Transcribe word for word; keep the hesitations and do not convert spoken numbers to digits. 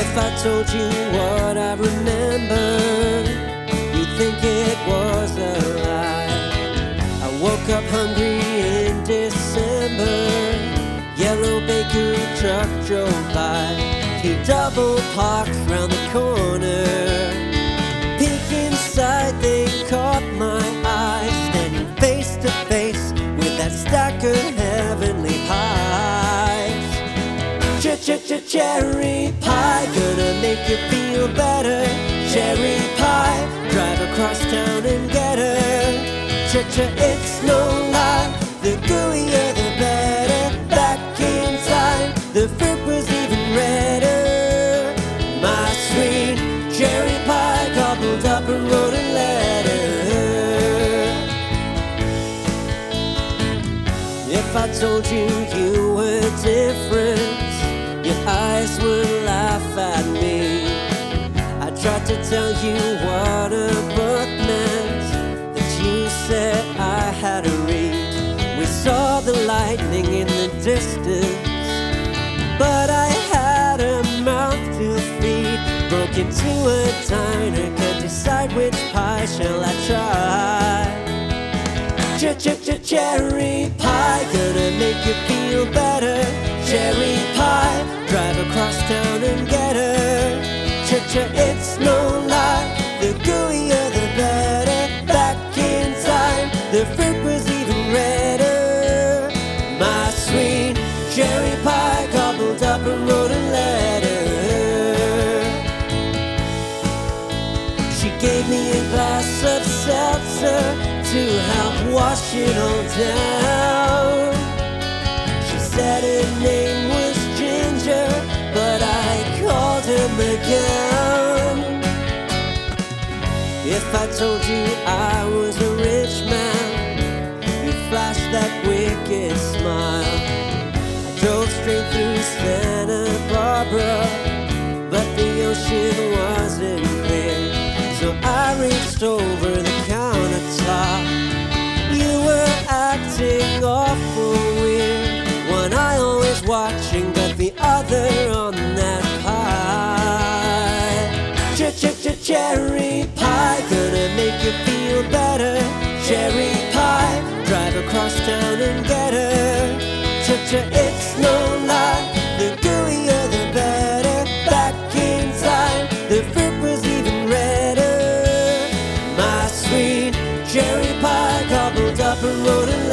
If I told you what I remember, you'd think it was a lie. I woke up hungry in December. Yellow bakery truck drove by. He double parked round the corner. Peek inside, they caught my eye, standing face to face with that stack of heavenly pies. Ch-ch-ch-cherry pie, gonna make you feel better. Cherry pie, drive across town and get her. Ch-ch, it's no lie, the gooier the better. Back in time, the fruit was even redder. My sweet cherry pie gobbled up and wrote a letter. If I told you you were different, your eyes would laugh at me. I tried to tell you what a book meant, that you said I had to read. We saw the lightning in the distance, but I had a mouth to feed. Broke into a diner, can't decide which pie shall I try. Ch-ch-ch-cherry pie, gonna make you feel better. Cherry pie, drive across town and get her. Ch-ch, it's no lie, the gooier the better. Back in time, the fruit was even redder. My sweet cherry pie gobbled up and wrote a letter. She gave me a glass of seltzer to help wash it all down. She said her name was Ginger, but I called her McGowan. If I told you I was a rich man, you'd flash that wicked smile. I drove straight through Santa Barbara, but the ocean wasn't clear, so I reached over the countertop. You were acting awful weird, one eye always watching, but the other on that pie. Ch-ch-ch-cherry pie, gonna make you feel better. Cherry pie, drive across town and get her. Ch-ch, it's no lie, the gooier the better. Back in time, the fruit was even redder. My sweet cherry pie gobbled up and wrote a